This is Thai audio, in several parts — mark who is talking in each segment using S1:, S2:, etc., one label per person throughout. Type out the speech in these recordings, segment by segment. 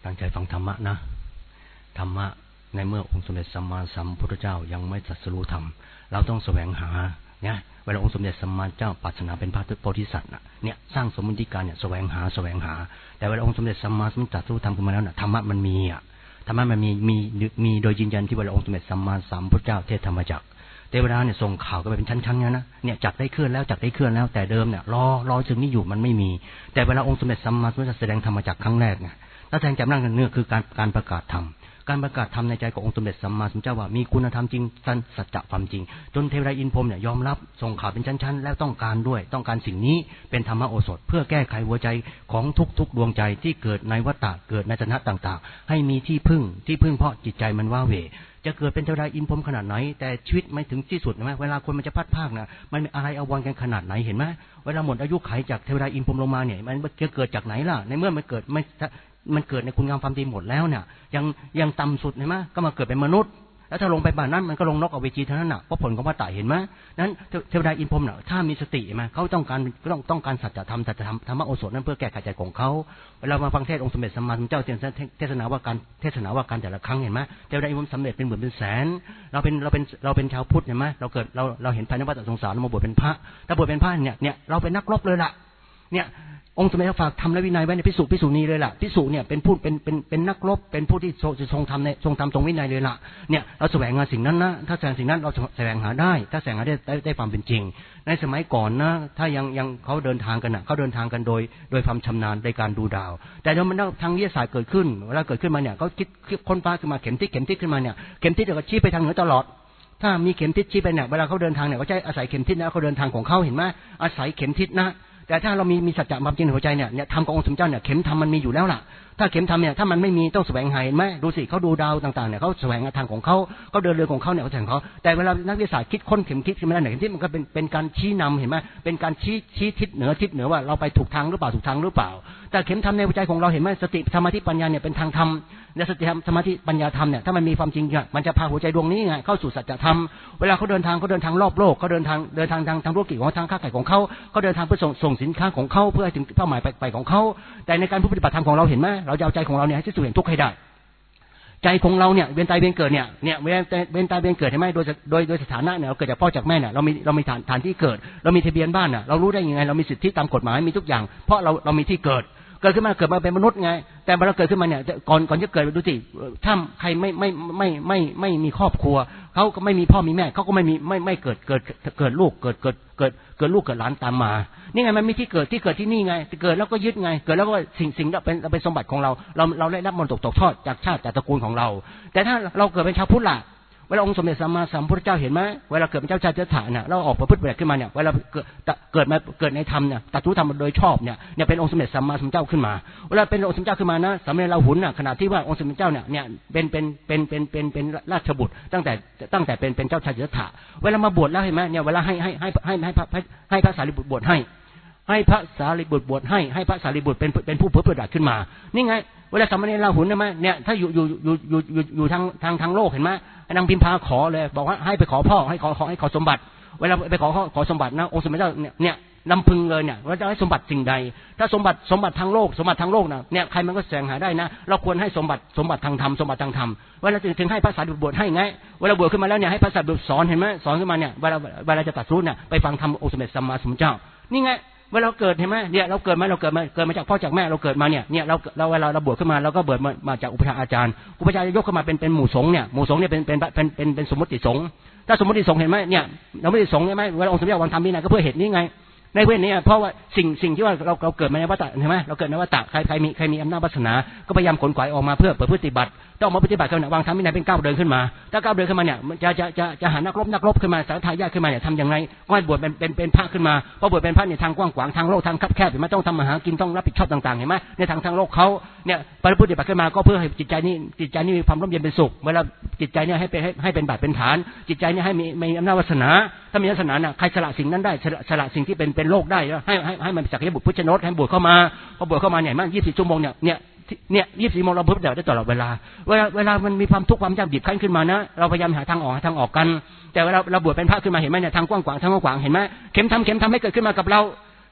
S1: ตั้งใจฟังธรรมะนะธรรมะในเมื่อองค์สมเด็จสัมมาสัมพุทธเจ้ายังไม่ตรัสรู้ธรรมเราต้องแสวงหาเนี่ยเวลาองค์สมเด็จสัมมาเจ้าปรารถนาเป็นพระโพธิสัตว์เนี่ยสร้างสมมุติการเนี่ยแสวงหาแต่เวลาองค์สมเด็จสัมมาสัมพุทธเจ้าตรัสรู้ธรรมขึ้นมาแล้วธรรมะมันมีธรรมะมันมีโดยยืนยันที่เวลาองค์สมเด็จสัมมาสัมพุทธเจ้าเทศธรรมจักรเทวดาเนี่ยส่งข่าวกันไปเป็นชั้นๆนะเนี่ยจักได้เคลื่อนแล้วแต่เดิมเนี่ยรอจึงนี้อยู่มันไม่มีแต่เวลาองค์สมเด็จสัมมาสัมพุทธเจ้าแสดงธรรมจักรครั้งแรกเนี่ยแล้วแสดงจำนั่งกันเนื้อคือการประกาศธรรมในใจขององค์สมเด็จสัมมาสัมพุทธเจ้าว่ามีคุณธรรมจริงสัจจะความจริงจนเทวดาอินพรหมเนี่ยยอมรับส่งข่าวเป็นชั้นๆแล้วต้องการสิ่งนี้เป็นธรรมโอสถเพื่อแก้ไขหัวใจของทุกดวงใจที่เกิดในวัฏฏะเกิดในสถานะต่างๆให้มีที่พึ่งเพราะจิตใจมันว้าเหวจะเกิดเป็นเทวดาอินพรหมขนาดไหนแต่ชีวิตไม่ถึงที่สุดใช่ไหมเวลาคนมันจะพัดภาคนะมันอะไรอาวรกันขนาดไหนเห็นไหมเวลาหมดอายุขัยจากเทวดาอินพรหมลงมาเนี่ยมันจะเกิดจากไหนล่ะในเมื่อมันเกิดในคุณงามความดีหมดแล้วเนี่ยยังต่ำสุดเห็นไหมก็มาเกิดเป็นมนุษย์แล้วถ้าลงไปบ้านนั้นมันก็ลงนกอเวจีเท่านั้นน่ะเพราะผลของวัฏฏะเห็นไหมนั้นเทวดาอินพรหมเนี่ยถ้ามีสติไหมเขาต้องการสัจธรรมธรรมโอสถนั้นเพื่อแก้ไขใจของเขาเวลามาฟังเทศองค์สมเด็จสัมมาสัมพุทธเจ้าเทศนาว่าการแต่ละครั้งเห็นไหมเทวดาอินพรหมสำเร็จเป็นหมื่นเป็นแสนเราเป็นชาวพุทธเห็นไหมเราเห็นภายในวัฏสงสารเรามาบวชเป็นพระถ้าบวชเป็นพระเนี่ยเราเป็นนักรบเลยล่ะเนี่ยองค์สมเด็จฝากทำและวินัยไว้ในภิกษุณีเลยล่ะภิกษุเนี่ยเป็นนักรบเป็นผู้ที่ทรงทำทรงวินัยเลยล่ะเนี่ยเราแสวงหาสิ่งนั้นนะถ้าแสวงสิ่งนั้นเราแสวงหาได้ถ้าแสวงหาได้ความเป็นจริงในสมัยก่อนนะถ้ายังเขาเดินทางกันโดยความชำนาญในการดูดาวแต่เดี๋ยวมันทางวิทยาศาสตร์เกิดขึ้นเวลาเกิดขึ้นมาเนี่ยเขาคิดค้นคว้าขึ้นมาเข็มทิศขึ้นมาเนี่ยเข็มทิศก็ชี้ไปทางเหนือตลอดถ้ามีเข็มทิศชี้ไปเนี่ยเวลาเขาเดินทางเนี่ยเขาจะอาศัยเข็มทิศนะเขาเดินทางของเขาเห็นไหมอาศัยเข็มทิศนะแต่ถ้าเรามีสัจจะความจริงในหัวใจเนี่ยธรรมขององค์สมเด็จเจ้าเนี่ยเข็มธรรมมันมีอยู่แล้วล่ะถ้าเข็มธรรมเนี่ยถ้ามันไม่มีต้องแสวงหาเห็นไหมดูสิเขาดูดาวต่างๆเนี่ยเขาแสวงหาทางของเขาเดินเรือของเขาเนี่ยเขาแสวงเขาแต่เวลานักวิทยาศาสตร์คิดค้นเข็มทิศขึ้นมาเนี่ยเข็มทิศมันก็เป็นการชี้นำเห็นไหมเป็นการชี้ทิศเหนือว่าเราไปถูกทางหรือเปล่าแต่เข็มธรรมในหัวใจของเราเห็นไหมสติสมาธิปัญญาเนี่ยเป็นทางธรรมในสติธรรมสมาธิปัญญาธรรมเนี่ยถ้ามันมีความจริงมันจะพาหัวใจดวงนี้ไงเข้าสู่สัจธรรมเวลาเขาเดินทางรอบโลกเขาเดินทางทางธุรกิจของทางค้าขายของเขาเดินทางเพื่อส่งสินค้าของเขาเพื่อถึงเป้าหมายไปของเขาแต่ในการปฏิบัติธรรมของเราเห็นไหมเราจะเอาใจของเราเนี่ยให้สู่เห็นทุกข์ให้ได้ใจของเราเนี่ยเวียนตายเวียนเกิดเนี่ยเวียนตายเวียนเกิดใช่ไหมโดยสถานะเนี่ยเราเกิดจากพ่อจากแม่เนี่ยเรามีฐานที่เกิดเรามีทะเบียนบ้านน่ะเรารู้ได้ยังไงเรามีสิทธิตามกฎหมายมีทุกอย่างเพราะเรามีที่เกิดขึ้นมาเป็นมนุษย์ไงแต่เมื่อเราเกิดขึ้นมาเนี่ยก่อนจะเกิดดูสิถ้าใครไม่มีครอบครัวเขาก็ไม่มีพ่อมีแม่เขาก็ไม่เกิดลูกเกิดลูกเกิดหลานตามมานี่ไงมันมีที่เกิดที่นี่ไงเกิดแล้วก็ยึดไงเกิดแล้วก็สิ่งเป็นสมบัติของเราได้รับมรดกตกทอดจากชาติจากตระกูลของเราแต่ถ้าเราเกิดเป็นชาวพุทธล่ะเวลาองค์สมเด็จสัมมาสัมพุทธเจ้าเห็นไหมเวลาเกิดเป็นเจ้าชายเจ้าฐานเนี่ยเราออกประพฤติปฏิบัติขึ้นมาเนี่ยเวลาเกิดในธรรมเนี่ยตรัสรู้ธรรมโดยชอบเนี่ยเป็นองค์สมเด็จสัมมาสัมพุทธเจ้าขึ้นมาเวลาเป็นองค์สมเด็จเจ้าขึ้นมานะสามเณรราหุลน่ะขณะที่ว่าองค์สมเด็จเจ้าเนี่ยเป็นราชบุตรตั้งแต่เป็นเจ้าชายเจ้าฐานเวลามาบวชแล้วเห็นไหมเนี่ยเวลาให้พระสารีบุตรบวชให้พระสารีบุตรบวชให้พระสารีบุตรเป็นผู้เผยปฏิบัติขึ้นมานี่ไงเวลาสามเณรราหุลเนี่ยถ้าอยู่ทางโลกเห็นไหมนางพิมพาขอเลยบอกว่าให้ไปขอพ่อให้ขอสมบัติเวลาไปขอสมบัตินะองค์สมเด็จเจ้าเนี่ยลำพึงเลยเนี่ยว่าจะให้สมบัติสิ่งใดถ้าสมบัติทางโลกนะเนี่ยใครมันก็แสวงหาได้นะเราควรให้สมบัติทางธรรมเวลาถึงให้พระสารีบุตรบวชให้ไงเวลาบวชขึ้นมาแล้วเนี่ยให้พระสารีบุตรสอนเห็นไหมสอนขึ้นมาเนี่ยเวลาจะตรัสรู้เนี่ยไปฟังธรรมองค์สมเด็จสัมมาสัมพุทธเจ้านี่ไงเวลาเราเกิดเห็นไหมเนี่ยเราเกิดมาจากพ่อจากแม่เราเกิดมาเนี่ยเราเวลาเราบวชขึ้นมาเราก็เบิดมาจากอุปชาอาจารย์ยกขึ้นมาเป็นหมู่สงฆ์เนี่ยเป็นสมมติสงฆ์ถ้าสมมติสงฆ์เห็นไหมเนี่ยเราไม่ได้สงฆ์ใช่ไหมเวลาองค์สมเด็จวางธรรมนี่นะก็เพื่อเหตุนี้ไงในเวทนี้เพราะว่าสิ่งที่ว่าเราเกิดมาในวัฏฏะเห็นไหมเราเกิดในวัฏฏะใครมีอำนาจวาสนาก็พยายามขนขวายออกมาเพื่อปฏิบัติต้องมาปฏิบัติกันวางธรรมวินัยเป็นก้าวเดินขึ้นมาถ้าก้าวเดินขึ้นมาเนี่ยจะหานักรบขึ้นมาสายทายาทขึ้นมาเนี่ยทำยังไงก็ให้บวชเป็นพระขึ้นมาพอบวชเป็นพระเนี่ยทางกว้างขวางทางโลกทางคับแคบเห็นไหมต้องทำมาหากินต้องรับผิดชอบต่างๆเห็นไหมในทางโลกเขาเนี่ยปฏิบัติขึ้นมาก็เพื่อให้จิตใจนี่มีความร่มเย็นเป็นสุขเวลาจิตใจเนี่ยให้เป็นบาตรเป็นฐานจิตใจเนี่ยให้มีอำนาจวาสนาถ้ามีวาสนาน่ะใครสละสิ่งนั้นได้สละสิ่งที่เป็นโลกได้ให้มันสักยบุตรพุทธโนตให้บวชเข้ามาพอบวชเข้ามาเนี่ยมัน24 ชั่วโมงเนี่ย24 ชั่วโมงเราเพิ่มได้ตลอดเวลามันมีความทุกข์ความยากบีบคั้นขึ้นมานะเราพยายามหาทางออกกันแต่เวลาเราบวชเป็นพระขึ้นมาเห็นไหมเนี่ยทางกว้างขวางเห็นไหมเข็มทำให้เกิดขึ้นมากับเรา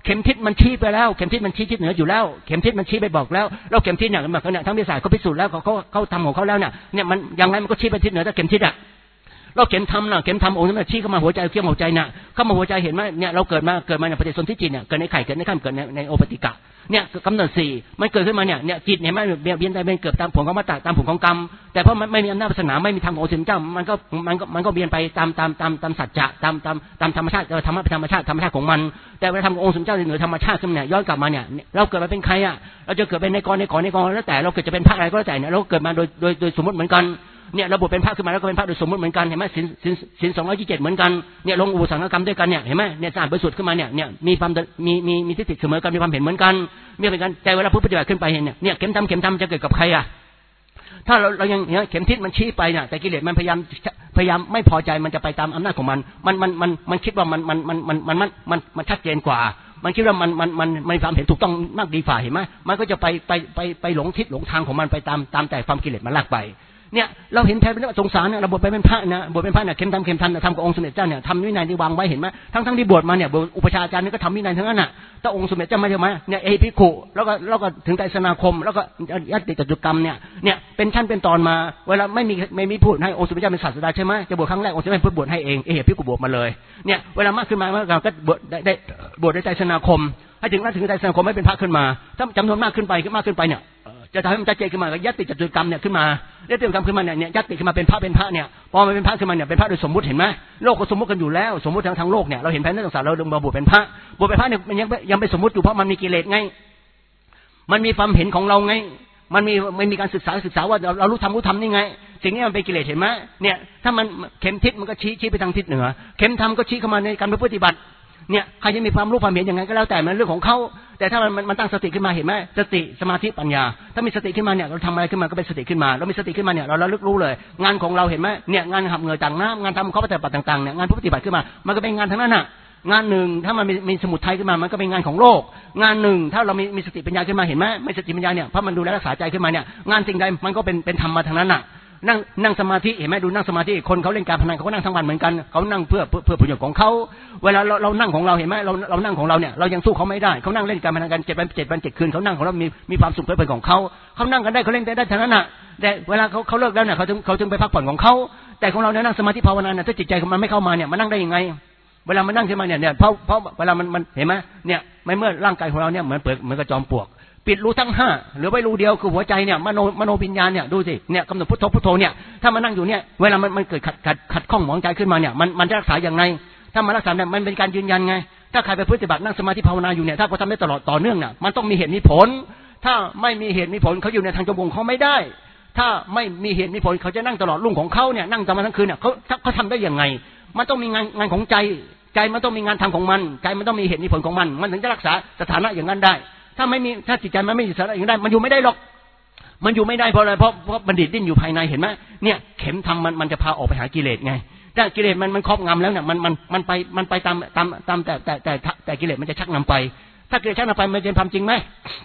S1: เข็มทิศมันชี้ไปแล้วเข็มทิศมันชี้ทิศเหนืออยู่แล้วเข็มทิศมันชี้ไปบอกแล้วเข็มทิศเนี่ยแบบเนี่ยทั้งวิทยาศาสตร์เขาพิสูจน์แล้วเขาทำของเขาแล้วเนี่ยมันยังไงมันก็ชี้ไปทิศเหนือถ้าเข็มทิศเราเข็มทำนะเข็มทำองค์นั้นชี้เข้ามาหัวใจเขี้ยวหัวใจน่ะเข้ามาหัวใจเห็นไหมเนี่ยเราเกิดมาในปฏิสนธิจิตเนี่ยเกิดในไข่เกิดในข้ามเกิดในโอปติกะเนี่ยกำเนิด4มันเกิดขึ้นมาเนี่ยจิตเห็นไหมเบียนใจเป็นเกิดตามผลของมัตตะตามผลของกรรมแต่เพราะมันไม่มีอำนาจศาสนาไม่มีธรรมขององค์สมเด็จเจ้ามันก็เบียนไปตามสัจจะตามธรรมชาติธรรมะเป็นธรรมชาติของมันแต่เวลาทำขององค์สมเด็จเจ้าเหนือธรรมชาติขึ้นเนี่ยย้อนกลับมาเนี่ยเราเกิดมาเป็นใครเราจะเกิดเป็นในกรแล้วแต่เราเกิดจะเป็นพระอะไรก็แล้วแต่เนี่ยเราเกิดมาโดยสมมติเหมือนกันเนี่ยระบบเป็นพระขึ้นมาแล้วก็เป็นพระโดยสมมติเหมือนกันเห็นไหมศีล227เหมือนกันเนี่ยลงอุปสรรคกรรมด้วยกันเนี่ยเห็นไหมเนี่ยสะอาดบริสุทธิ์ขึ้นมาเนี่ยมีความมีทิฏฐิเสมอกันมีความเห็นเหมือนกันมีเหมือนกันแต่เวลาผู้ปฏิบัติขึ้นไปเห็นเนี่ยเข็มทำจะเกิดกับใครถ้าเรายังเนี่ยเข็มทิศมันชี้ไปเนี่ยแต่กิเลสมันพยายามไม่พอใจมันจะไปตามอำนาจของมันคิดว่ามันชัดเจนกว่ามันคิดว่ามันมีความเห็นถูกต้องมากดีฝ่าเห็นไหมมันก็จะไปหลงทิศหลงทางของมันไปตามแต่ความกิเลสมันลากไปเนี่ยเราเห็นแทนเป็นว่าสงสารเนี่ยเราบวชไปเป็นพระนะบวชเป็นพระเนี่ยเข็มทำทำกับองค์สมเด็จเจ้าเนี่ยทำวินัยที่วางไว้เห็นไหมทั้งที่บวชมาเนี่ยอุปชาอาจารย์นี่ก็ทำวินัยทั้งนั้นน่ะถ้าองค์สมเด็จเจ้าไม่ใช่ไหมเนี่ยเอภิกขุแล้วก็ถึงไตรสนาคมแล้วก็ยัตติจตุกรรมเนี่ยเป็นชั้นเป็นตอนมาเวลาไม่มีพูดให้องค์สมเด็จเจ้าเป็นศาสดาใช่ไหมจะบวชครั้งแรกองค์สมเด็จเจ้าบวชให้เองเอภิกขุบวชมาเลยเนี่ยเวลามากขึ้นมาก็บวชได้ไตรสนาคมให้ถึงไตรสนาคมไม่เป็นพระขึ้นมาถ้าจำนวนมากขึ้นไปเนี่ยจะทำให้มันชัดเจนขึ้นมายัตติจตุกรรมเนี่ยขึ้นมายัตติจตุกรรมขึ้นมาเนี่ยยัตติขึ้นมาเป็นพระเนี่ยพอมาเป็นพระขึ้นมาเนี่ยเป็นพระโดยสมมุติเห็นไหมโลกก็สมมุติกันอยู่แล้วสมมุติทางโลกเนี่ยเราเห็นแผนในสงสารเรามาบวชเป็นพระเนี่ยมันยังเป็นสมมุติอยู่เพราะมันมีกิเลสไงมันมีความเห็นของเราไงมันมีการศึกษาว่าเรารู้ธรรมนี่ไงสิ่งนี้มันเป็นกิเลสเห็นไหมเนี่ยถ้ามันเข็มทิศมันก็ชี้ไปทางทิศเหนือเข็มธรรมก็ชี้เข้ามาในการปฏิบัติเนี่ยใครจะมีความรู้ความเห็นยังไงก็แล้วแต่มันเรื่องของเขาแต่ถ้ามันตั้งสติขึ้นมาเห็นไหมสติสมาธิปัญญาถ้ามีสติขึ้นมาเนี่ยเราทำอะไรขึ้นมาก็เป็นสติขึ้นมาเรามีสติขึ้นมาเนี่ยเราระลึกรู้เลยงานของเราเห็นไหมเนี่ยงานหับเหงื่อต่างน้ำงานทำข้อปฏิบัติต่างๆเนี่ยงานปฏิบัติขึ้นมามันก็เป็นงานทั้งนั้นน่ะงานหนึ่งถ้ามันมีสมุทัยขึ้นมามันก็เป็นงานของโลกงานหนึ่งถ้าเรามีสติปัญญาขึ้นมาเห็นไหมไม่สติปัญญาเนี่ยเพราะมันดูแลรักษาใจขึ้นมาเนี่ยงานสิ่งใดมันก็เป็นธรรมมาทั้งนั้นน่ะนั่งสมาธิเห็นไหมดูนั่งสมาธิคนเขาเล่นการพนันเขาก็นั่งทั้งวันเหมือนกันเขานั่งเพื่อประโยชน์ของเขาเวลาเรานั่งของเราเห็นไหมเรานั่งของเราเนี่ยเรายังสู้เขาไม่ได้เขานั่งเล่นการพนันกัน7 วัน 7 คืนเขานั่งของเรามีความสุขเพลิดเพลินของเขานั่งกันได้เขาเล่นได้ทั้งนั้นน่ะแต่เวลาเขาเลิกแล้วเนี่ยเขาจึงไปพักผ่อนของเขาแต่ของเราเนี่ยนั่งสมาธิภาวนาเนี่ยถ้าจิตใจของมันไม่เข้ามาเนี่ยมันนั่งได้ยังไงเวลามันนั่งขึ้นมาเนี่ยเพราะเวลามันเห็นไหมเนี่ยไม่เมื่อร่างกายของเราเนี่ยเหมือนกระจอมปลวกปิดรูทั้ง5เหลือไว้รูเดียวคือหัวใจเนี่ยมโนวิญญาณเนี่ยดูสิเนี่ยกำหนดพุทโธเนี่ยถ้ามันนั่งอยู่เนี่ยเวลามันเกิดขัดข้องหมองใจขึ้นมาเนี่ยมันจะรักษาอย่างไรถ้ามันรักษาเนี่ยมันเป็นการยืนยันไงถ้าใครไปปฏิบัตินั่งสมาธิภาวนาอยู่เนี่ยถ้าเขาทำได้ตลอดต่อเนื่องเนี่ยมันต้องมีเหตุมีผลถ้าไม่มีเหตุมีผลเขาอยู่ในทางจงกรมเขาไม่ได้ถ้าไม่มีเหตุมีผลเขาจะนั่งตลอดรุ่งของเขาเนี่ยนั่งตลอดทั้งคืนเนี่ยเขาทำได้ยังไงมันต้องมีงานของใจมันต้องมีงานทำของมันใจมันต้องมีเหตุมีผลของมันถึงจะรักษาสถานะอย่างนั้นได้ถ้าจิตใจมันไม่มีสถานะอย่างนั้นได้มันอยู่ไม่ได้หรอกมันอยู่ไม่ได้เพราะอะไรเพราะบัณฑิตดิ้นอยู่ภายในเห็นไหมเนี่ยเข็มทำมันจะพาออกไปหากิเลสไงถ้ากิเลสมันครอบงำแล้วเนี่ยมันไปตามแต่กิเลสมันจะชักนำไปถ้ากิเลสชักนำไปมันเป็นความจริงไหม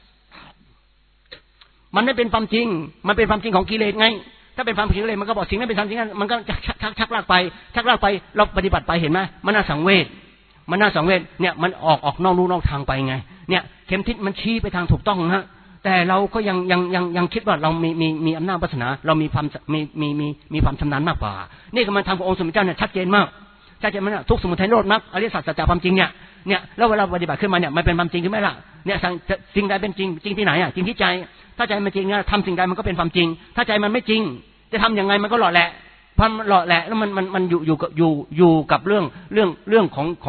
S1: มันไม่เป็นความจริงมันเป็นความจริงของกิเลสไงถ้าเป็นความจริงเลยมันก็บอกสิ่งนั้นเป็นความจริงนั้นมันก็ชักลากไปเราปฏิบัติไปเห็นไหมมันน่าสังเวชเนี่ยมันออกนอกลู่นอกทางไปไงเนี่ยเข็มทิศมันชี้ไปทางถูกต้องนะแต่เราก็ยังคิดว่าเรามีอำนาจวาสนาเรามีความชำนาญมากกว่านี่ก็มันทำขององค์สมเด็จเจ้าเนี่ยชัดเจนมากทุกสมุทัยนิโรธมรรคอริยสัจสัจจะความจริงเนี่ยแล้วเวลาปฏิบัติขึ้นมาเนี่ยมันเป็นความจริงขึ้นไหมล่ะเนี่ยสิ่งใดเป็นจริงที่ไหนจริงที่ใจถ้าใจมันจริงเนี่ยทำสิ่งใดมันก็เป็นความจริงถ้าใจมันไม่จริงจะทำยังไงมันก็หล่อแหละแล้วมันอยู่กับเรื่อง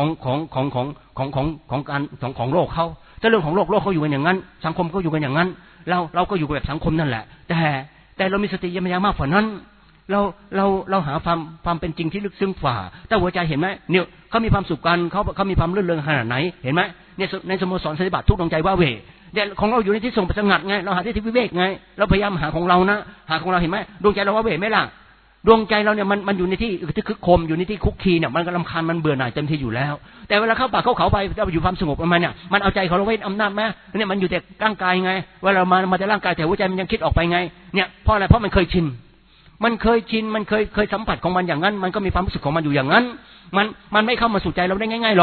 S1: ของการของโลกเขาถ้าเรื่องของโลกเขาอยู่กันอย่างนั้นสังคมก็อยู่กันอย่างนั้นเราก็อยู่แบบสังคมนั่นแหละแต่เรามีสติยังมากกว่านั้นเราหาความเป็นจริงที่ลึกซึ้งฝ่าแต่หัวใจเห็นไหมเนี่ยเขามีความสุขกันเขามีความรื่นเริงขนาดไหนเห็นไหมเนี่ยในสโมสรสันติบาตทุกดวงใจว่าเวแต่ของเราอยู่ในที่สงบสงัดไงเราหาที่วิเวกไงเราพยายามหาของเรานะหาของเราเห็นไหมดวงใจเราว่าเวไหมล่ะดวงใจเราเนี่ยมันอยู่ในที่คึกโคมอยู่ในที่คุกคีเนี่ยมันก็รำคาญมันเบื่อหน่ายเต็มที่อยู่แล้วแต่เวลาเข้าป่าเข้าเขาไปเราอยู่ความสงบมันเนี่ยมันเอาใจของเราไว้อำนาจไหมเนี่ยมันอยู่แต่ร่างกายไงเวลามาแต่ร่างกายแต่หัวใจมันยังคิดออกไปไงเนี่ยเพราะอะไรเพราะมันเคยชินมันเคยสัมผัสของมันอย่างนั้นมันก็มีความรู้สึกของมันอยู่อย่างนั้นมันไม่เข้ามาสู่ใจเราได้ง่ายๆหรอก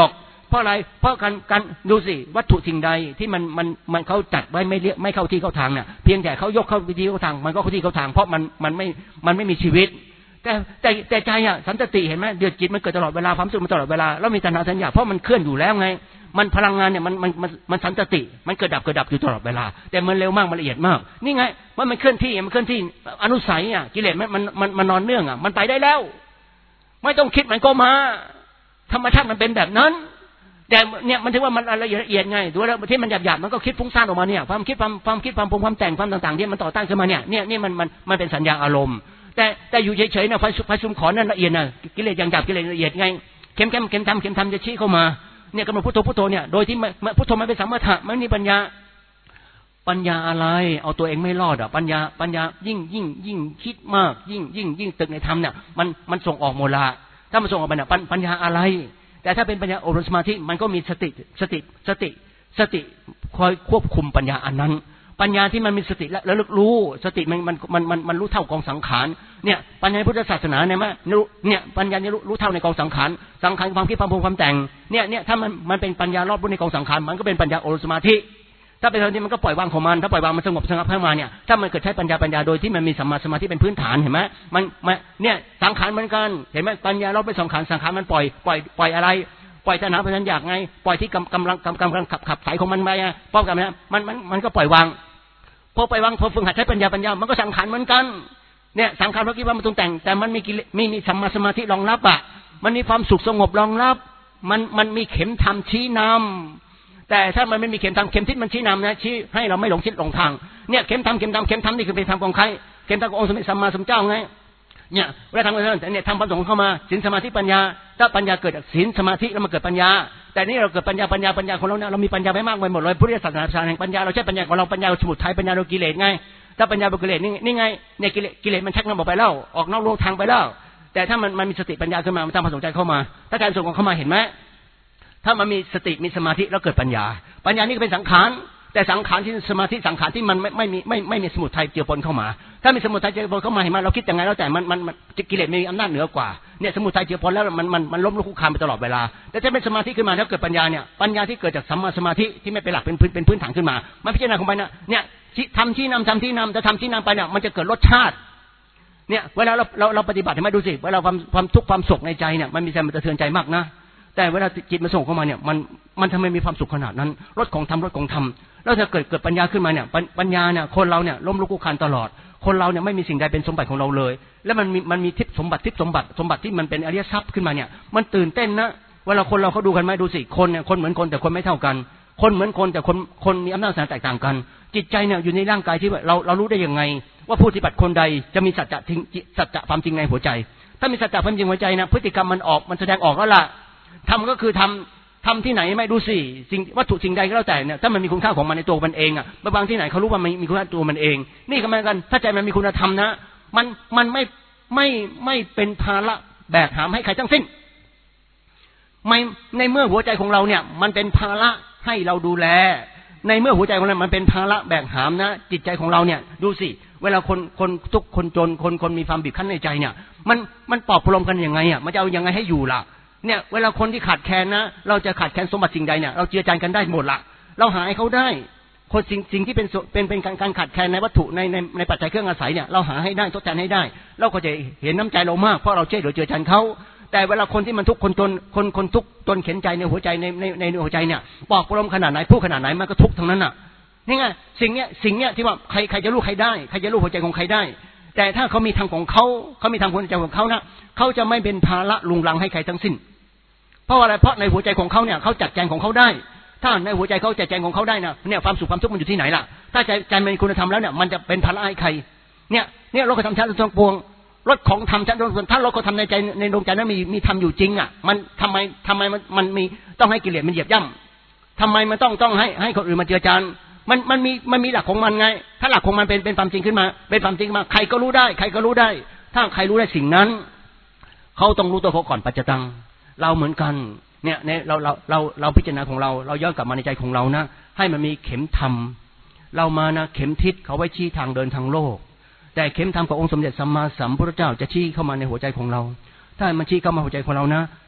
S2: เพราะอะไรเพราะการดูสิวัตถุสิ่งใดที่มันเขาจัดไว้ไม่เข้าที่เข้าทางเนี่ยเพียงแต่เขายกเข้าที่เข้าทางมันก็เข้าที่เข้าทางเพราะมันไม่มีชีวิตแต่ใจอ่ะสันติเห็นไหมเดือดจิตมันเกิดตลอดเวลาความสุขมันตลอดเวลาแล้วมีตัณหาสัญญาเพราะมันเคลื่อนอยู่แล้วไงมันพลังงานเนี่ยมันสันติมันเกิดดับอยู่ตลอดเวลาแต่มันเร็วมากมันละเอียดมากนี่ไงมันเคลื่อนที่อนุสัยอ่ะกิเลสมันนอนเนื่องอ่ะมันไปได้แล้วไม่ต้องคิดมันก็มาธรรมชาติมันเป็นแบบนั้นแต่เนี่ยมันถือว่ามันละเอียดไงดูแล้วที่มันหยาบมันก็คิดฟุ้งซ่านออกมาเนี่ยความคิดความปรุงความแต่งความต่างๆที่มันต่อต้านขึ้นมาเนี่ยมันเป็นสัญญาอารมณ์แต่อยู่เฉยๆนะไฟซุ่มขอนั่นละเอียดนะกิเลสอย่างหยาบกิเลสละเอียดไงเข้มทำจะชี้เข้ามาเนี่ยกำหนดพุทโธเนี่ยโดยที่พุทโธมันเป็นสัมมาทะไม่มีปัญญาอะไรเอาตัวเองไม่รอดอ่ะปัญญายิ่งคิดมากยิ่งตึกในธรรมเนี่ยมันส่งออกหมดละถ้ามันส่งออกไปเนี่ยปัญญาอะไรแต่ถ้าเป็นปัญญาอบรมสมาธิมันก็มีสติคอยควบคุมปัญญาอันนั้นปัญญาที่มันมีสติและระลึกรู้สติมันรู้เท่ากองสังขารเนี่ยปัญญาพุทธศาสนาเนี่ยปัญญาเนี่ยรู้เท่าในกองสังขารความคิดความปรุงความแต่งเนี่ยถ้ามันเป็นปัญญารอบรู้ในกองสังขารมันก็เป็นปัญญาอบรมสมาธิถ้าเป็นแบบนี้มันก็ปล่อยวางของมันถ้าปล่อยวางมันสงบขึ้นมาเนี่ยถ้ามันเกิดใช้ปัญญาโดยที่มันมีสัมมาสมาธิเป็นพื้นฐานเห็นไหมมันเนี่ยสังขารเหมือนกันเห็นไหมปัญญารอบเป็นสังขารมันปล่อยอะไรปล่อยตัณหาพยัญชนะอยากไงปล่อยที่กำลังขับสายของมันไปป้องกันนะมันก็ปล่อยวางพอปล่อยวางพอฝึกหัดใช้ปัญญามันก็สังขารเหมือนกันเนี่ยสังขารเมื่อกี้ว่ามันต้องแต่งแต่มันมีสัมมาสมาธิรองรับอ่ะมันมีความสุขสงบรองรับมันมีเข็มธรรมชี้นำแต่ถ้ามันไม่มีเข็มธรรมเข็มทิศมันชี้นำนะชี้ให้เราไม่หลงทิศหลงทางเนี่ยเข็มธรรมนี่คือเป็นธรรมของใครเข็มธรรมขององค์สมเด็จสัมมาสัมพุทธเจ้าไงเนี่ยเวลาทำกันเนี่ยทำความสงบเข้ามาศีลสมาธิปัญญาถ้าปัญญาเกิดจากศีลสมาธิแล้วมันเกิดปัญญาแต่นี่เราเกิดปัญญาของเราเนี่ยเรามีปัญญาไม่มากไปหมดเลยพุทธศาสนาแห่งปัญญาเราใช้ปัญญาของเราปัญญาสมุทัยปัญญาโดยกิเลสไงถ้าปัญญาโดยกิเลสนี่ไงเนี่ยกิเลสมันชักนำออกไปแล้วออกนอกโลกทางไปแล้วแต่ถ้ามันมีสติปัญญาขึ้นมามันทำความสนใจเข้ามาถ้าการส่งเข้ามาเห็นไหมถ้ามันมีสติมีสมาธิแล้วเกิดปัญญานี่ก็เป็นสังขารแต่สังขารที่สมาธิสังขารที่มันไม่มีสมุทัยเจือปนเข้ามาถ้ามีสมุทัยเจือปนเข้ามาเห็นไหมเราคิดยังไงแล้วแต่มันกิเลสมีอำนาจเหนือกว่าเนี่ยสมุทัยเจือปนแล้วมันล้มลุกคลุกคลานไปตลอดเวลาแต่ถ้าเป็นสมาธิขึ้นมาแล้วเกิดปัญญาเนี่ยปัญญาที่เกิดจากสัมมาสมาธิที่ไม่เป็นหลักเป็นพื้นฐานขึ้นมามันพิจารณาของมันเนี่ยทำที่นำจะทำที่นำไปเนี่ยมันจะเกิดรสชาติเนี่ยเวลาเราปฏิบัติให้มาดูสิเวลาความทุกข์ความโศกในใจเนี่ยมันมีใจมันสะเทือนใจมากนะแต่เวลาจิตมันส่งเข้ามาเนี่ยมันทำไมมีความสุขขนาดนั้นรสของธรรมแล้วถ้าเกิดปัญญาขึ้นมาเนี่ยปัญญาเนี่ยคนเราเนี่ยล้มลุกคลุกคลานตลอดคนเราเนี่ยไม่มีสิ่งใดเป็นสมบัติของเราเลยแล้วมันมีทิพย์สมบัติที่มันเป็นอริยทรัพย์ขึ้นมาเนี่ยมันตื่นเต้นนะเวลาคนเราเขาดูกันไหมดูสิคนเนี่ยคนเหมือนคนแต่คนไม่เท่ากันคนเหมือนคนแต่คนมีอำนาจแตกต่างกันจิตใจเนี่ยอยู่ในร่างกายที่เรารู้ได้ยังไงว่าผู้ปฏิบัติคนใดจะมีสัจจะความจริงในหัวใจถ้ามีสัจจะความจริงหัวใจนะพฤติกรรมมันแสดงออกแล้วล่ะทำก็คือทำที่ไหนไม่ดูสิสิ่งวัตถุสิ่งใดก็แล้วแต่เนี่ยถ้ามันมีคุณค่าของมันในตัวมันเองอ่ะบางที่ไหนเขารู้ว่ามันมีคุณค่าตัวมันเองนี่ก็เหมือนกันถ้าใจมันมีคุณธรรมนะมันไม่เป็นภาระแบกหามให้ใครทั้งสิ้นไม่ในเมื่อหัวใจของเราเนี่ยมันเป็นภาระให้เราดูแลในเมื่อหัวใจของเรามันเป็นภาระแบกหามนะจิตใจของเราเนี่ยดูสิเวลาคนทุกคนจนคนมีความบีบคั้นในใจเนี่ยมันปลอบประโลมกันยังไงอ่ะมันจะเอายังไงให้อยู่ล่ะเนี่ยเวลาคนที่ขาดแคลนนะเราจะขาดแคลนสมบัติสิ่งใดเนี่ยเราเจือจานกันได้หมดละเราหาให้เขาได้คนสิ่งที่เป็นการขาดแคลนในวัตถุในปัจจัยเครื่องอาศัยเนี่ยเราหาให้ได้ทดแทนให้ได้เราก็จะเห็นน้ำใจเรามากเพราะเราช่วยเหลือเจือจานเขาแต่เวลาคนที่มันทุกข์คนจนคนทุกข์จนเข็นใจในหัวใจในหัวใจเนี่ยปลอบประโลมขนาดไหนพูดขนาดไหนมันก็ทุกข์ทั้งนั้นน่ะนี่ไงสิ่งเนี้ยที่ว่าใครจะรู้ใครได้ใครจะรู้หัวใจของใครได้แต่ถ้าเขามีทางของเขามีทางหัวใจของเขานะเขาจะไม่เป็นภาระลุงลังให้ใครทั้งสิ้นเพราะอะไรเพราะในหัวใจของเขาเนี่ยเขาจัดแจงของเขาได้ถ้าในหัวใจเขาจัดแจงของเขาได้นะเนี่ยความสุขความทุกข์มันอยู่ที่ไหนล่ะถ้าใจมันมีคุณธรรมแล้วเนี่ยมันจะเป็นภาระให้ใครเนี่ยรถธรรมชาติทั้งปวงรถของธรรมชาติทั้งปวงถ้ารถเขาทำในใจในดวงใจนั้นมีธรรมอยู่จริงอ่ะมันทำไมมันมีต้องให้กิเลสมันเหยียบย่ำทำไมมันต้องให้คนอื่นมาเจือจานมันมีหลักของมันไงถ้าหลักของมันเป็นความจริงขึ้นมาเป็นความจริงมาใครก็รู้ได้ถ้าใครรู้ได้สิ่งนั้นเขาต้องรู้ตัวเขาก่อนปัจจตังเราเหมือนกันเนี่ยเราพิจารณาของเราย้อนกลับมาในใจของเรานะให้มันมีเข็มธรรมเรามานะเข็มทิศเขาไว้ชี้ทางเดินทางโลกแต่เข็มธรรมขององค์สมเด็จสัมมาสัมพุทธเจ้าจะชี้เข้ามาในหัวใจของเราถ้ามันชี้เข้ามาหัวใจของเรานะ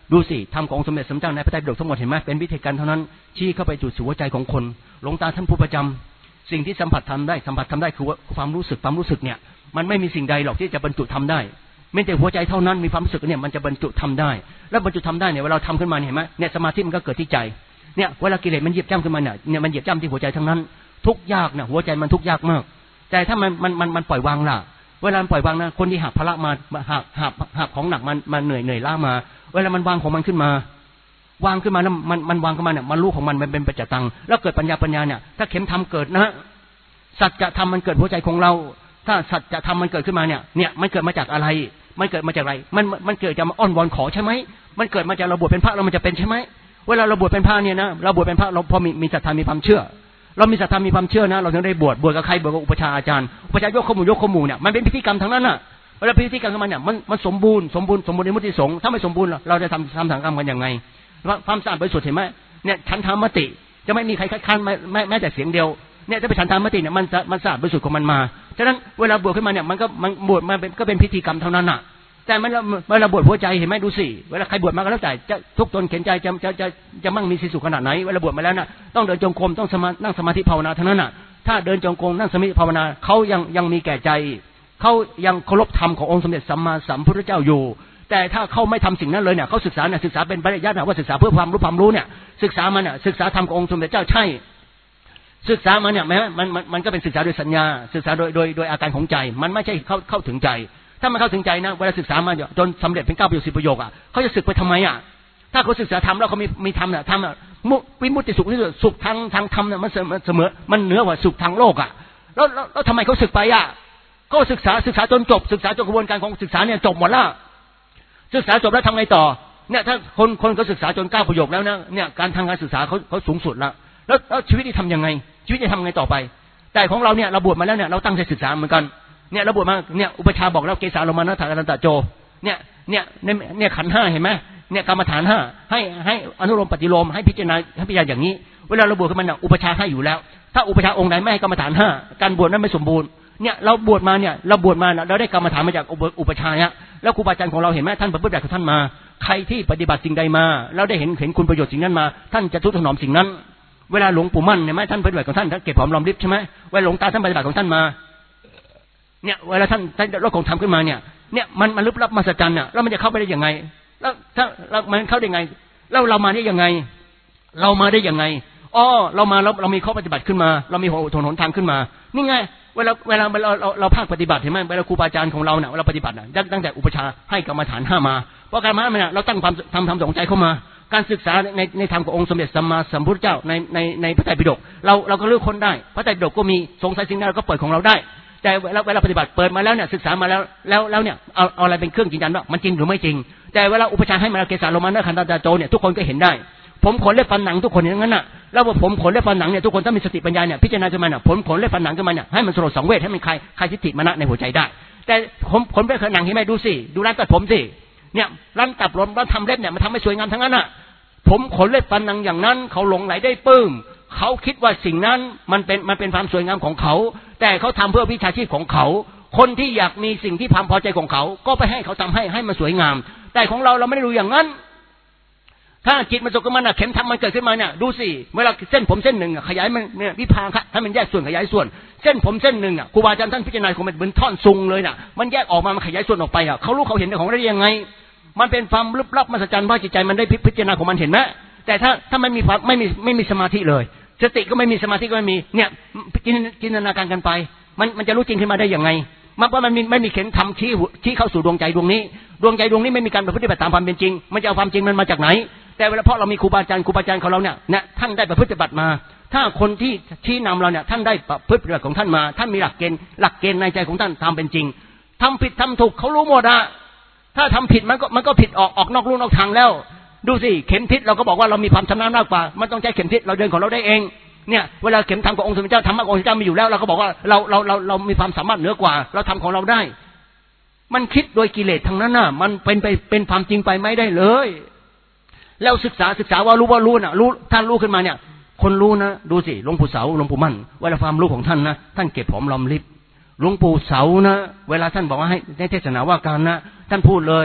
S2: ดูสิธรรมของสมเด็จสัมมาสัมพุทธเจ้าในพระไตรปิฎกทั้งหมดเห็นไหมเป็นวิธีการเท่านั้นชี้เข้าไปจุดสู่หัวใจของคนหลวงตาท่านผู้ประจำสิ่งที่สัมผัสทำได้คือความรู้สึกเนี่ยมันไม่มีสิ่งใดหรอกที่จะบรรจุทำได้ไม่แต่หัวใจเท่านั้นมีความรู้สึกเนี่ยมันจะบรรจุทำได้แล้วบรรจุทำได้เนี่ยเวลาทำขึ้นมาเห็นไหมเนี่ยสมาธิมันก็เกิดที่ใจเนี่ยเวลากิเลสมันเหยียบจ้ำขึ้นมาเนี่ยมันเหยียบจ้ำที่หัวใจทั้งนั้นทุกยากนะหัวใจมันทุกยากมากแต่ถ้ามันปล่อยวางล่ะเวลาปล่อยวางนะคนที่หักภาระมาหักของหนักมันเหนื่อยล้ามาเวลามันวางของมันขึ้นมาวางขึ้นมาแล้วมันวางขึ้นมาเนี่ยมันรู้ของมันเป็นปัจจตังแล้วเกิดปัญญาเนี่ยถ้าเข็มธรรมเกิดนะสัจธรรมมันเกิดหัวใจของเราถ้าสัจธรรมมันเกิดขึ้นมาเนี่ยมันเกิดมาจากอะไรมันเกิดมาจากอะไรมันเกิดจากอ้อนวอนขอใช่ไหมมันเกิดมาจากเราบวชเป็นพระแล้วมันจะเป็นใช่ไหมเวลาเราบวชเป็นพระเนี่ยนะเราบวชเป็นพระเราพอมีศรัทธามีความเชื่อเรามีศรัทธามีความเชื่อนะเราถึงได้บวชกับใครบวชกับอุปชาอาจารย์อุปชายกข้อมูลเนี่ยมันเป็นพิธีกรรมทั้งนั้นน่ะเวลาพิธีกรรมของมันเนี่ยมันสมบูรณ์ในมุติสงฆ์ถ้าไม่สมบูรณ์เราจะทำสังฆกรรมกันยังไงความสะอาดบริสุทธิ์เห็นไหมเนี่ยฉันทามติจะไม่มีใครคัดค้านแม้แต่เสียงเดียวเนี่ยถ้าเป็นฉันทามติเนี่ยมันสะอาดบริสุทธิ์ของมันมาฉะนั้นเวลาบวชขึ้นมาเนี่ยมันบวชมาก็เป็นพิธีกรรมเท่านั้นน่ะแต่เวลาบวชหัวใจเห็นไหมดูสิเวลาใครบวชมาก็แล้วแต่จะทุกตนเข็นใจจะมั่งมีสีสุขขนาดไหนเวลาบวชมาแล้วน่ะต้องเดินจงกรมต้องนั่งสมาธิภาวนาเท่านั้นน่ะถ้าเดินจงกรมนั่งสมาธิภาวนาเขายังมีแก่ใจเขายังเคารพธรรมขององค์สมเด็จสัมมาสัมพุทธเจ้าอยู่แต่ถ้าเขาไม่ทำสิ่งนั้นเลยเนี่ยเขาศึกษาเป็นปริยัติว่าศึกษาเพื่อความรู้เนี่ยศึกษามันเนี่ยศึกษาธรรมขององค์สมเด็จเจ้าใช่ศึกษามันเนี่ยมันก็เป็นศึกษาโดยสัญญาศึกษาโดยอาการของใจมันไม่ใช่เข้าถึงใจถ้ามันเข้าถึงใจนะเวลาศึกษามาจนสำเร็จเป็น9ประโยค10ประโยคเขาจะศึกไปทำไมถ้าเขาศึกษาธรรมแล้วเขามีธรรมเนี่ยธรรมวิมุตติสุขที่สุขทางธรรมเนี่ยมันเสมอมันเหนือกว่าสุขทางโลกแล้วทำไมเขาศึกไปก็ศึกษาจนจบศึกษาจนกระบวนการของศึกษาเนี่ยจบหมดแล้วศึกษาจบแล้วทำไงต่อเนี่ยถ้าคนเขาศึกษาจน9ประโยคแล้วนะเนี่ยการทางการศึกษาเขาสูงสุดแล้วชีวิตที่ทำยังไงชีวิตจะทำไงต่อไปแต่ของเราเนี่ยเราบวชมาแล้วเนี่ยเราตั้งใจศึกษาเหมือนกันเนี่ยเราบวชมาเนี่ยอุปชาบอกแล้วเกสาโลมานะถากันตะโจเนี่ยขันธ์5เห็นไหมเนี่ยกรรมฐาน5ให้อนุโลมปฏิโลมให้พิจารณาอย่างนี้เวลาเราบวชขึ้นมาเนี่ยอุปชาให้อยู่แล้วถ้าอุปชาองค์ไหนไม่ให้กรรมฐาน5การบวชนั้นไม่สมบูรณ์เนี่ยเราบวชมาเราได้กรรมฐานมาจากอุปชาเนี่ยแล้วครูบาอาจารย์ของเราเห็นไหมท่านประพฤติแบบของท่านมาใครที่ปฏิบัติสิ่งใดมาแล้วได้เห็นคุณประโยชน์สิ่งนั้นมาท่านจะทุกถนอมสิ่งนั้นเวลาหลวงปู่มั่นเห็นไหมท่านปฏิบัติของท่านเก็บหอมรอมริบใช่ไหมเวลาหลวงตาท่านปฏิบัติของท่านมาเนี่ยเวลาท่านโลกของธรรมขึ้นมาเนี่ยมันลึกลับมหัศจรรย์แล้วมันจะเข้าไปได้ยังไงแล้วถ้ามันเข้าได้ยังไงแล้วเรามาได้ยังไงเรามาแล้วเรามีข้อปฏิบัติขึ้นมาเรามีถนนทางขึ้นมานี่ไงเวลาเราภาคปฏิบัติเห็นไหมเวลาครูบาอาจารย์ของเราเนี่ยเราปฏิบัติตั้งแต่อุปชาให้กรรมฐาน5มาเพราะการมาเนี่ยเราตั้งความทำสองใจเข้ามาการศึกษาในธรรมขององค์สมเด็จสัมมาสัมพุทธเจ้าในพระไตรปิฎกเราก็เลือกคนได้พระไตรปิฎกก็มีสงสัยสิ่งใดเราก็เปิดของเราได้แต่เวลาปฏิบัติเปิดมาแล้วเนี่ยศึกษามาแล้วเนี่ยเอาอะไรเป็นเครื่องยืนยันว่ามันจริงหรือไม่จริงแต่เวลาอุปชาให้มาเกสาโลมานะขันตาโจเนี่ยทุกคนก็เห็นได้ผมขนเล็บฟันหนังทุกคนอย่างนั้นน่ะแล้วว่าผมขนเล็บฟันหนังเนี่ยทุกคนต้องมีสติปัญญาเนี่ยพิจารณาขึ้นมาเนี่ยผมขนเล็บฟันหนังขึ้นมาเนี่ยให้มันสลดสังเวชให้มันคลายทิฏฐิมานะในหัวใจได้แต่ผมขนเล็บฟันหนังเห็นไหมดูสิดูร้านตัดผมสิเนี่ยร้านตัดผมร้านทำเล็บเนี่ยมันทำให้สวยงามทั้งนั้นน่ะผมขนเล็บฟันหนังอย่างนั้นเขาหลงไหลได้ปลื้มเขาคิดว่าสิ่งนั้นมันเป็นความสวยงามของเขาแต่เขาทำเพื่อวิชาชีพของเขาคนที่อยากมีสิ่งที่ความพอใจของเขาก็ไปให้เขาทำให้มันสวยงามแต่ของเราไม่ได้ดูอย่างนั้นถ้าจิตมันสุขมันเข็มทำมันเกิดขึ้นมาเนี่ยดูสิเวลาเส้นผมเส้นหนึ่งขยายมันเนี่ยวิภาค่ะให้มันแยกส่วนขยายส่วนเส้นผมเส้นหนึ่งครูบาอาจารย์ท่านพิจารณาของมันเหมือนท่อนซุงเลยน่ะมันแยกออกมามันขยายส่วนออกไปเขารู้เขาเห็นของได้ยังไงมันเป็นความลึกลับมหัศจรรย์ว่าจิตใจมันได้พิจารณาของมันเห็นไหมแต่ถ้ามันมีความไม่มีสมาธิเลยสติก็ไม่มีสมาธิก็ไม่มีเนี่ยจินตนาการกันไปมันจะรู้จริงขึ้นมาได้ยังไงว่ามันไม่มีเข็มทำชี้เข้าสู่ดวงใจดวงนี้ไม่มีการปฏิบัติตามความเป็นจริงมันจะเอาความจริงมันมาจากไหนแต่เวลาเพราะเรามีครูบาอาจารย์ของเราเนี่ยท่านได้ปฏิบัติมาถ้าคนที่ชี้นำเราเนี่ยท่านได้ปฏิบัติของท่านมาท่านมีหลักเกณฑ์ในใจของท่านทำเป็นจริงทำผิดทำถูกเขารู้หมดถ้าทำผิดมันก็ผิดออกนอกลู่นอกทางแล้วดูสิเข็มทิศเราก็บอกว่าเรามีความชำนาญมากกว่ามันต้องใช้เข็มทิศเราเดินของเราได้เองเนี่ยเวลาเข็มทำขององค์สมเด็จเจ้าธรรมะองค์สมเด็จเจ้ามีอยู่แล้วเราก็บอกว่าเรามีความสามารถเหนือกว่าเราทำของเราได้มันคิดโดยกิเลสทั้งนั้นน่ะมันเป็นความจริงไปไม่ได้เลยแล้วศึกษาว่ารู้น่ะรู้ท่านรู้ขึ้นมาเนี่ยคนรู้นะดูสิหลวงปู่เสาหลวงปู่มั่นเวลาความรู้ของท่านนะท่านเก็บหอมรอมริบหลวงปู่เสานะเวลาท่านบอกว่าให้เทศนาว่าการนะท่านพูดเลย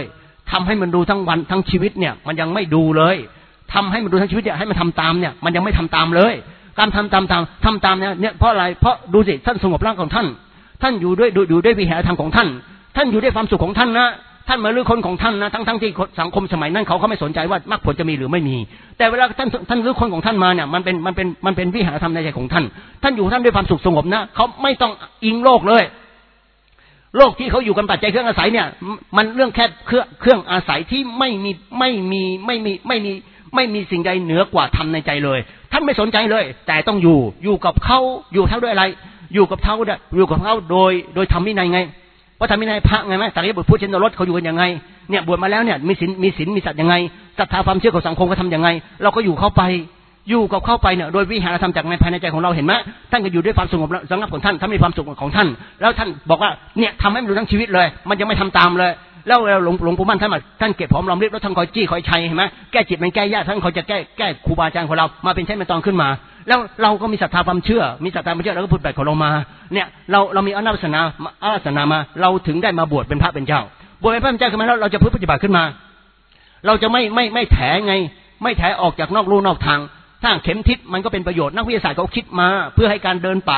S2: ทำให้มันดูทั้งวันทั้งชีวิตเนี่ยมันยังไม่ดูเลยทำให้มันดูทั้งชีวิตเนี่ยให้มันทำตามเนี่ยมันยังไม่ทำตามเลยการทำตามเนี่ยเพราะอะไรเพราะดูสิท่านสงบร่างของท่านอยู่ด้วยวิหารธรรมของท่านอยู่ด้วยความสุขของท่านนะท่านมาลื้อค้นของท่านนะทั้งที่สังคมสมัยนั้นเขาไม่สนใจว่ามรรคผลจะมีหรือไม่มีแต่เวลาท่านลื้อค้นของท่านมาเนี่ยมันเป็นวิหารธรรมในใจของท่านอยู่ท่านด้วยความสุขสงบนะเขาไม่ต้องอิงโลกเลยโลกที่เขาอยู่กันปัจจัยเครื่องอาศัยเนี่ยมันเรื่องแค่เครื่องอาศัยที่ไม่มีสิ่งใดเหนือกว่าธรรมในใจเลยท่านไม่สนใจเลยแต่ต้องอยู่กับเขาอยู่เท่าด้วยอะไรอยู่กับเขาโดยธรรมวินัยไงเพราะธรรมวินัยพระไงไหมสารีบุตรพูดเช่นรถเขาอยู่กันยังไงเนี่ยบวชมาแล้วเนี่ยมีศีลมีสัตย์ยังไงศรัทธาความเชื่อของสังคมเขาทำยังไงเราก็อยู่กับเข้าไปเนี่ยโดยวิหารธรรมจากในภายในใจของเราเห็นไหมท่านก็อยู่ด้วยความสงบสงัดของท่านมีความสุขของท่านแล้วท่านบอกว่าเนี่ยทำให้มันดูทั้งชีวิตเลยมันยังไม่ทำตามเลยแล้วหลวงปู่มั่นท่านเก็บหอมรอมริบแล้วท่านคอยจี้คอยชัยเห็นไหมแก้จิตมันแก้ยากท่านคอยจะแก้ครูบาอาจารย์ของเรามาเป็นเช่นเป็นตอนขึ้นมาแล้วเราก็มีศรัทธาความเชื่อแล้วก็พูดแบบของเรามาเนี่ยเรามีอาสนะมาเราถึงได้มาบวชเป็นพระเป็นเจ้าบวชเป็นพระเป็นเจ้าขึ้นมาแล้วเราจะปฏิบัติขึ้นมาเราจะไม่แถไงไม่แถออกจากนอกลู่นอกทางสร้างเข็มทิศมันก็เป็นประโยชน์นักวิทยาศาสตร์เขาคิดมาเพื่อให้การเดินป่า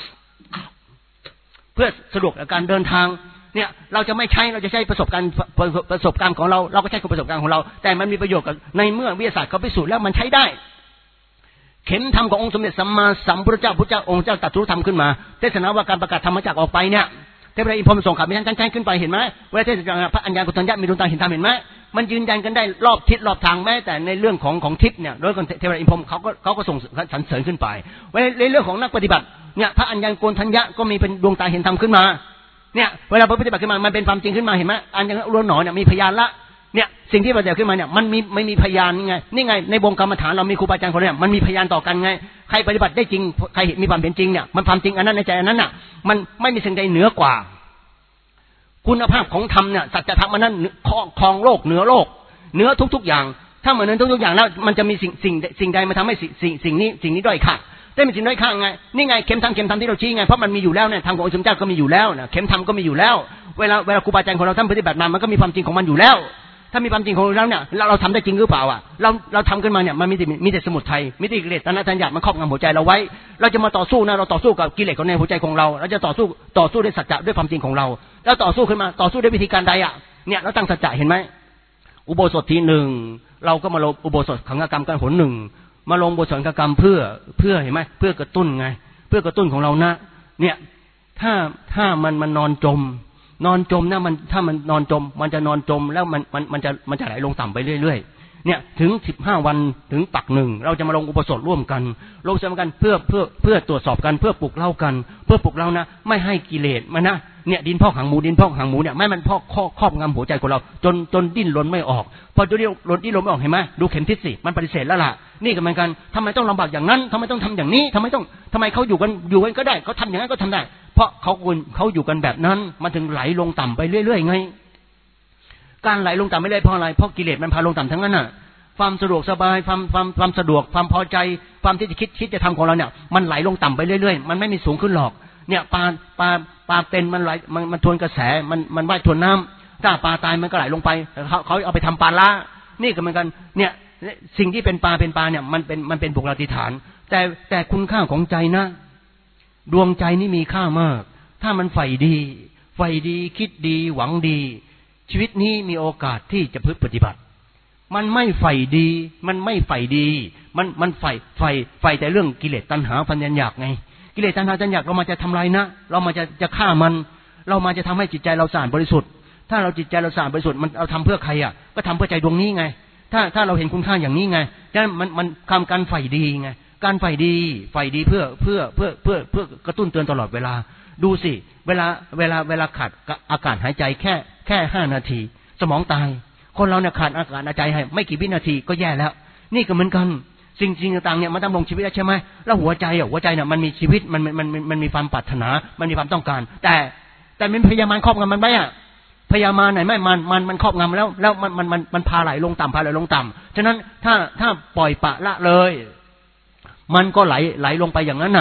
S2: เพื่อสะดวกในการเดินทางเนี่ยเราจะใช้ประสบการณ์ของเราก็ใช้ประสบการณ์ของเราแต่มันมีประโยชน์กับในเมื่อวิทยาศาสตร์เขาพิสูจน์แล้วมันใช้ได้เข็มธรรมขององค์สมเด็จสัมมาสัมพุทธเจ้าองค์เจ้าตรัสรู้ธรรมขึ้นมาเทศนาว่าการประกาศธรรมจักรออกไปเนี่ยเทพอินพรหมส่งข่าวมีท่านขึ้นไปเห็นไหมเวลาเทศนาพระอัญญากุฏัญญะมีดวงตาเห็นธรรมเห็นไหมมันยืนยันกันได้รอบทิศรอบทางแม้แต่ในเรื่องของทิศเนี่ยโดยเทพอินพรหมเขาก็ส่งสรรเสริญขึ้นไปในเรื่องของนักปฏิบัติเนี่ยพระอัญญากุฏัญญะก็มีเป็นดวงตาเห็นธรรมขึ้นมาเนี่ยเวลาปฏิบัติขึ้นมามันเป็นความจริงขึ้นมาเห็นไหมอัญญาล้วนหนอเนี่ยมีพยานละเนี่ยสิ่งที่ปฏิบัติขึ้นมาเนี่ยมันมีพยานนี่ไงในวงกรรมฐานเรามีครูบาอาจารย์คนเนี่ยมันมีพยานต่อกันไงใครปฏิบัติได้จริงใครมีความเป็นจริงเนี่ยมันความจริงอันนั้นในใจอันนั้นน่ะมันไม่มีสิ่งใดเหนือกว่าคุณภาพของธรรมเนี่ยสัจธรรมนั้นครองโลกเหนือโลกเหนือทุกๆอย่างถ้าเหมือนทุกๆอย่างแล้วมันจะมีสิ่งใดมาทำให้สิ่งนี้ด้อยค่าได้เป็นสิ่งด้อยค่าไงนี่ไงเข็มธรรมที่เราชี้ไงเพราะมันมีอยู่แล้วเนี่ยธรรมขององค์สมเด็จเจ้าก็มีอยู่แล้วนะเข็มธรรมก็มีอยู่แล้วเวลาครูบาอาจารย์ของเราท่านปฏิบัติมามันก็มีความจริงของมันอยู่แล้วถ้ามีความจริงของเราเนี่ยเราทำได้จริงหรือเปล่าอ่ะเราทำขึ้นมาเนี่ยมันมีแต่สมุทัยมีแต่กิเลสตัณหาอยากมันครอบงำหัวใจเราไว้เราจะมาต่อสู้นะเราต่อสู้กับกิเลสของในหัวใจของเราเราจะต่อสู้ด้วยสัจจะด้วยความจริงของเราแล้วต่อสู้ขึ้นมาต่อสู้ด้วยวิธีการใดอ่ะเนี่ยเราตั้งสัจจะเห็นไหมอุโบสถที่1เราก็มาลงอุโบสถขังฆกรรมกันหน1มาลงอุโบสถขังฆกรรมเพื่อเห็นไหมเพื่อกระตุ้นไงเพื่อกระตุ้นของเรานะเนี่ยถ้ามันนอนจมนะมันถ้ามันนอนจมมันจะนอนจมแล้วมันจะไหลลงต่ำไปเรื่อยๆเนี่ยถึง15วันถึงปัก1เราจะมาลงอุโบสถร่วมกันลงสมกันเพื่อตรวจสอบกันเพื่อปลุกเล่ากันเพื่อปลุกเล่านะไม่ให้กิเลสมันนะเนี่ยดินพอกหางหมูเนี่ยไม่มันพอกครอบงำหัวใจของเราจนดิ้นรนไม่ออกพอดิ้นรนไม่ออกเห็นไหมดูเข็มทิศสิมันปฏิเสธแล้วล่ะนี่ก็เหมือนกันทำไมต้องลำบากอย่างนั้นทำไมต้องทำอย่างนี้ทำไมเขาอยู่กันก็ได้เขาทำอย่างนั้นก็ทำได้เพราะเขาอยู่กันแบบนั้นมันถึงไหลลงต่ำไปเรื่อยๆไงการไหลลงต่ำไม่ได้เพราะอะไรเพราะกิเลสมันพาลงต่ำทั้งนั้นน่ะความสะดวกสบายความสะดวกความพอใจความที่จะคิดจะทำของเราเนี่ยมันไหลลงต่ำไปเรื่อยๆมันไม่มีสูงขึ้นหรอกเนี่ยปลาเป็นมันไหลมันทวนกระแสมันว่ายทวนน้ำถ้าปลาตายมันก็ไหลลงไปเขาเอาไปทำปลาละนี่ก็เหมือนกันเนี่ยสิ่งที่เป็นปลาเนี่ยมันเป็นบุคลาธิฐานแต่คุณค่าของใจนะดวงใจนี่มีค่ามากถ้ามันใฝ่ดีคิดดีหวังดีชีวิตนี้มีโอกาสที่จะปฏิบัติมันไม่ใฝ่ดีมันใฝ่แต่เรื่องกิเลสตัณหาพันยัญญากไงกิเลสตัณหาพันยัญญากเรามาจะทำลายนะเรามาจะฆ่ามันเรามาจะทำให้จิตใจเราสะอาดบริสุทธิ์ถ้าเราจิตใจเราสะอาดบริสุทธิ์มันเราทำเพื่อใครอ่ะก็ทำเพื่อใจดวงนี้ไงถ้าเราเห็นคุณค่าอย่างนี้ไงฉะนั้นมันทำการใฝ่ดีไงการใฝ่ดีเพื่อกระตุ้นเตือนตลอดเวลาดูสิเวลาขาดอากาศหายใจแค่5 นาทีสมองตายคนเราเนี่ยขาดอากาศหายใจให้ไม่กี่วินาทีก็แย่แล้วนี่ก็เหมือนกันสิ่งต่างๆเนี่ยมันดำรงชีวิตได้ใช่ไหมแล้วหัวใจเนี่ยมันมีชีวิตมันมีความปรารถนามันมีความต้องการแต่มันพยามารครอบงำมันไหมอ่ะพยามารไหนไม่มันครอบงำแล้วมันพาไหลลงต่ำฉะนั้นถ้าปล่อยปะละเลยมันก็ไหลลงไปอย่างนั้นน่ะ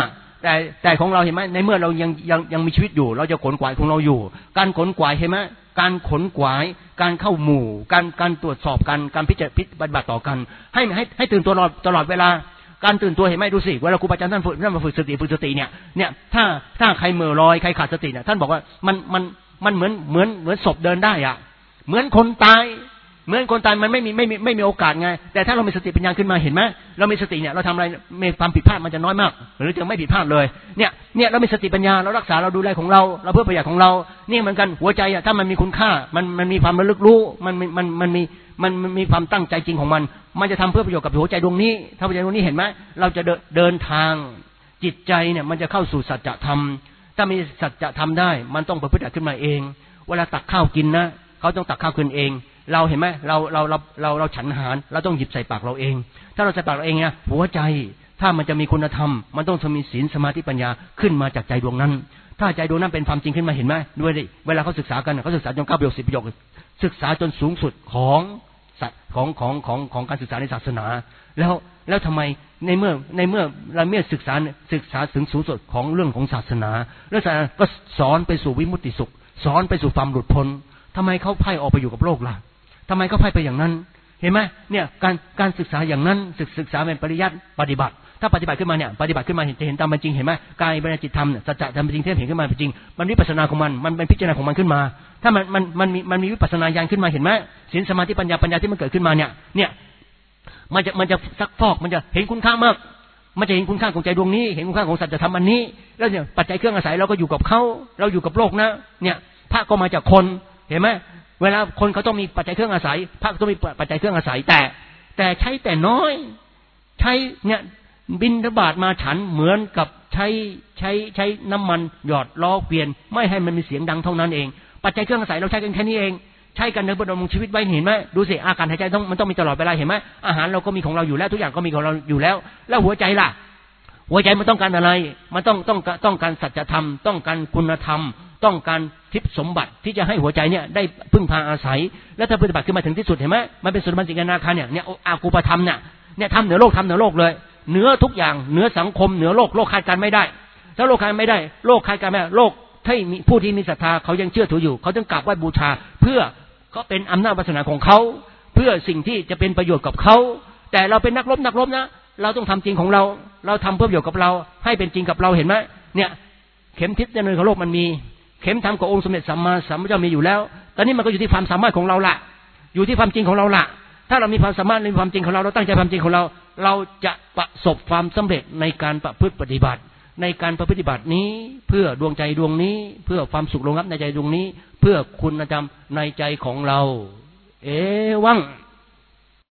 S2: แต่ของเราเห็นไหมในเมื่อเรายังมีชีวิตอยู่เราจะขนขวายของเราอยู่การขนขวายเห็นไหมการขนขวายการเข้าหมู่การตรวจสอบกันการพิจารณาปฏิบัติต่อกันให้ตื่นตัวตลอดเวลาการตื่นตัวเห็นไหมดูสิเวลาครูบาอาจารย์ท่านมาฝึกสติเนี่ยถ้าใครเมื่อลอยใครขาดสติเนี่ยท่านบอกว่ามันเหมือนศพเดินได้อะเหมือนคนตายมันไม่มีโอกาสไงแต่ถ้าเรามีสติปัญญาขึ้นมาเห็นไหมเรามีสติเนี่ยเราทำอะไรมีความผิดพลาดมันจะน้อยมากหรือจะไม่ผิดพลาดเลยเนี่ยเรามีสติปัญญาเรารักษาเราดูแลของเราเพื่อประโยชน์ของเรานี่เหมือนกันหัวใจอ่ะถ้ามันมีคุณค่ามันมีความระลึกรู้มันมีความตั้งใจจริงของมันจะทำเพื่อประโยชน์กับหัวใจดวงนี้ถ้าหัวใจดวงนี้เห็นไหมเราจะเดินทางจิตใจเนี่ยมันจะเข้าสู่สัจธรรมถ้ามีสัจธรรมได้มันต้องประพฤติขึ้นมาเองเวลาตักข้าวกินนะเขาต้องตักข้าวขึ้นเองเราเห็นไหมเราฉันอาหารเราต้องหยิบใส่ปากเราเองถ้าเราใส่ปากเราเองเนี่ยหัวใจถ้ามันจะมีคุณธรรมมันต้องมีศีลสมาธิปัญญาขึ้นมาจากใจดวงนั้นถ้าใจดวงนั้นเป็นความจริงขึ้นมาเห็นไหมด้วยดิเวลาเขาศึกษากันเขาศึกษาจน9 ประโยค10 ประโยคศึกษาจนสูงสุดของการศึกษาในศาสนาแล้วทำไมในเมื่อเราศึกษาถึงสูงสุดของเรื่องของศาสนาแล้วศาสนาก็สอนไปสู่วิมุตติสุขสอนไปสู่ความหลุดพ้นทำไมเขาไพ่ออกไปอยู่กับโลกล่ะทำไมเขาไพ่ไปอย่างนั้นเห็นไหมเนี่ยการศึกษาอย่างนั้นศึกษาเป็นปริยัติปฏิบัติถ้าปฏิบัติขึ้นมาเนี่ยปฏิบัติขึ้นมาจะเห็นตามเป็นจริงเห็นไหมกายเป็นจิตธรรมสัจจะธรรมเป็นจริงที่เห็นขึ้นมาเป็นจริงมันวิปัสสนาของมันเป็นพิจารณาของมันขึ้นมาถ้ามันมีวิปัสสนาญาณขึ้นมาเห็นไหมศีลสมาธิปัญญาที่มันเกิดขึ้นมาเนี่ยมันจะซักฟอกมันจะเห็นคุณค่ามากมันจะเห็นคุณค่าของใจดวงนี้เห็นคุณค่าของสัจธรรมอันนี้แล้วเนี่ยปัจจัยเครื่องอาศัยเราก็อยู่กับเขาเราอยู่กับโลกนะเนี่ยพระก็มาจากคนเห็นไหมเวลาคนเขาต้องมีปัจจัยเครื่องอาศัยพระต้องมีปัจจัยเครื่องอาศัยแต่ใช้แต่น้อยใช้เนี่ยบิณฑบาตมาฉันเหมือนกับใช้น้ำมันหยอดล้อเกวียนไม่ให้มันมีเสียงดังเท่านั้นเองปัจจัยเครื่องอาศัยเราใช้กันแค่นี้เองใช้กันในบรมชีวิตไว้เห็นไหมดูสิอาการหายใจมันต้องมีตลอดเวลาเห็นไหมอาหารเราก็มีของเราอยู่แล้วทุกอย่างก็มีของเราอยู่แล้วหัวใจล่ะหัวใจมันต้องการอะไรมันต้องการสัจธรรมต้องการคุณธรรมต้องการทิพย์สมบัติที่จะให้หัวใจเนี่ยได้พึ่งพาอาศัยแล้วถ้าปฏิบัติขึ้นมาถึงที่สุดเห็นไหมมันเป็นสุดมันสิงนาคาเนี่ยอากูปธรรมเนี่ยทำเหนือโลกเลยเหนือทุกอย่างเหนือสังคมเหนือโลกคาดการไม่ได้ถ้าโลกคาดไม่ได้โลกคาดการไม่ได้โลกที่มีผู้ที่มีศรัทธาเขายังเชื่อถืออยู่เขาต้องกราบไหว้บูชาเพื่อก็เป็นอำนาจวาสนาของเขาเพื่อสิ่งที่จะเป็นประโยชน์กับเขาแต่เราเป็นนักรบนะเราต้องทำจริงของเราทำเพื่อประโยชน์กับเราให้เป็นจริงกับเราเห็นไหมเนี่ยเข็มทิศในโลกมันมีเข็มธรรมขององค์สมเด็จสัมมาสัมพุทธเจ้ามีอยู่แล้วตอนนี้มันก็อยู่ที่ความสามารถของเราละอยู่ที่ความจริงของเราละถ้าเรามีความสามารถในความจริงของเราตั้งใจความจริงของเราจะประสบความสำเร็จในการประพฤติปฏิบัติในการประพฤติปฏิบัตินี้เพื่อดวงใจดวงนี้เพื่อความสุขรองรับในใจดวงนี้เพื่อคุณธรรมในใจของเราวัง